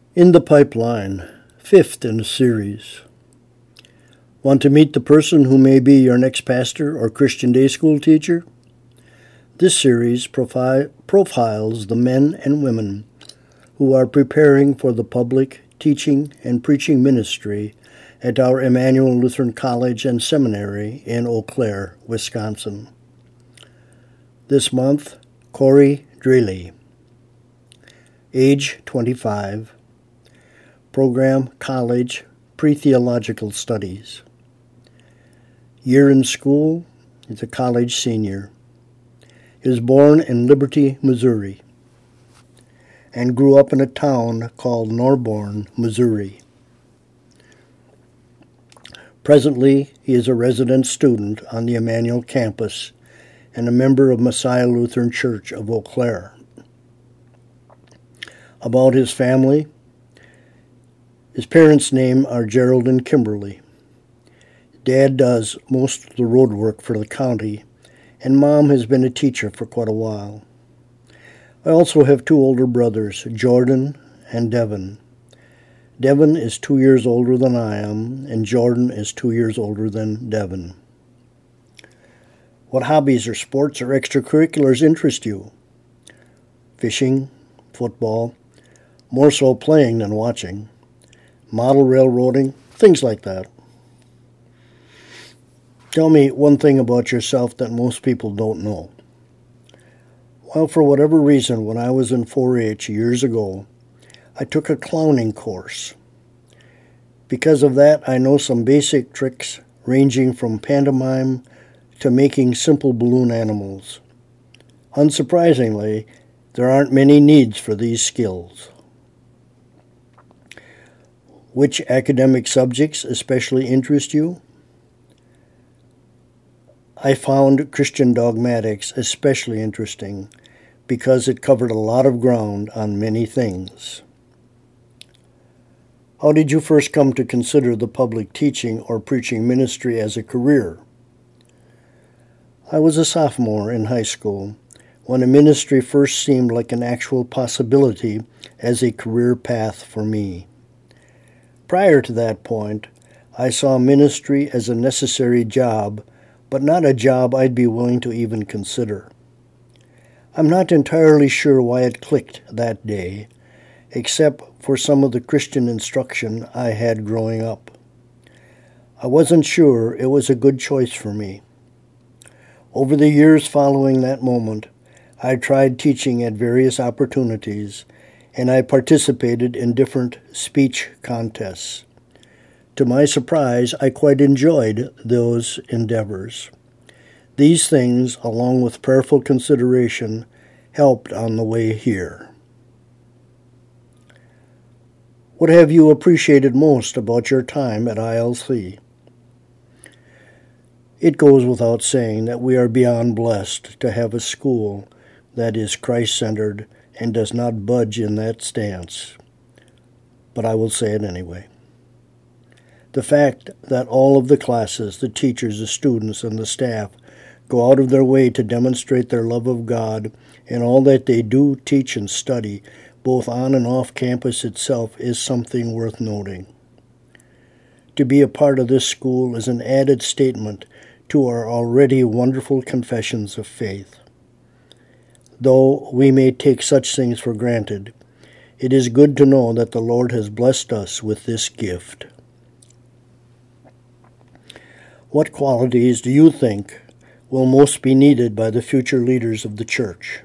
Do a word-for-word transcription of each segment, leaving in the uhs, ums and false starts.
In the Pipeline, fifth in a series. Want to meet the person who may be your next pastor or Christian day school teacher? This series profi- profiles the men and women who are preparing for the public teaching and preaching ministry at our Emmanuel Lutheran College and Seminary in Eau Claire, Wisconsin. This month, Corey Draley. Age twenty-five. Program College Pre-Theological Studies. Year in school, he's a college senior. He was born in Liberty, Missouri, and grew up in a town called Norborne, Missouri. Presently, he is a resident student on the Emmanuel campus and a member of Messiah Lutheran Church of Eau Claire. About his family, his parents' names are Gerald and Kimberly. Dad does most of the road work for the county, and Mom has been a teacher for quite a while. I also have two older brothers, Jordan and Devin. Devin is two years older than I am, and Jordan is two years older than Devin. What hobbies or sports or extracurriculars interest you? Fishing, football, more so playing than watching, model railroading, things like that. Tell me one thing about yourself that most people don't know. Well, for whatever reason, when I was in four H years ago, I took a clowning course. Because of that, I know some basic tricks ranging from pantomime to making simple balloon animals. Unsurprisingly, there aren't many needs for these skills. Which academic subjects especially interest you? I found Christian dogmatics especially interesting because it covered a lot of ground on many things. How did you first come to consider the public teaching or preaching ministry as a career? I was a sophomore in high school when a ministry first seemed like an actual possibility as a career path for me. Prior to that point, I saw ministry as a necessary job, but not a job I'd be willing to even consider. I'm not entirely sure why it clicked that day, except for some of the Christian instruction I had growing up. I wasn't sure it was a good choice for me. Over the years following that moment, I tried teaching at various opportunities, and I participated in different speech contests. To my surprise, I quite enjoyed those endeavors. These things, along with prayerful consideration, helped on the way here. What have you appreciated most about your time at I L C? It goes without saying that we are beyond blessed to have a school that is Christ-centered and does not budge in that stance. But I will say it anyway. The fact that all of the classes, the teachers, the students, and the staff go out of their way to demonstrate their love of God in all that they do, teach, and study, both on and off campus itself, is something worth noting. To be a part of this school is an added statement to our already wonderful confessions of faith. Though we may take such things for granted, it is good to know that the Lord has blessed us with this gift. What qualities do you think will most be needed by the future leaders of the church?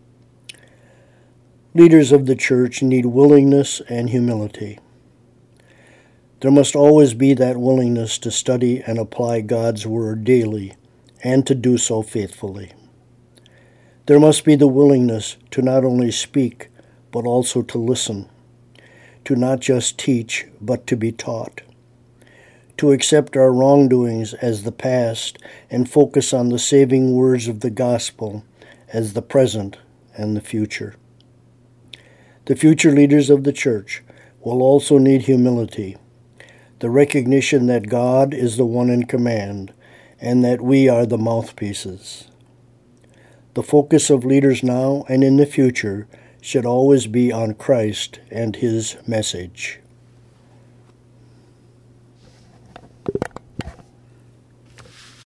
Leaders of the church need willingness and humility. There must always be that willingness to study and apply God's Word daily, and to do so faithfully. There must be the willingness to not only speak, but also to listen, to not just teach, but to be taught, to accept our wrongdoings as the past and focus on the saving words of the gospel as the present and the future. The future leaders of the church will also need humility, the recognition that God is the one in command and that we are the mouthpieces. The focus of leaders now and in the future should always be on Christ and His message.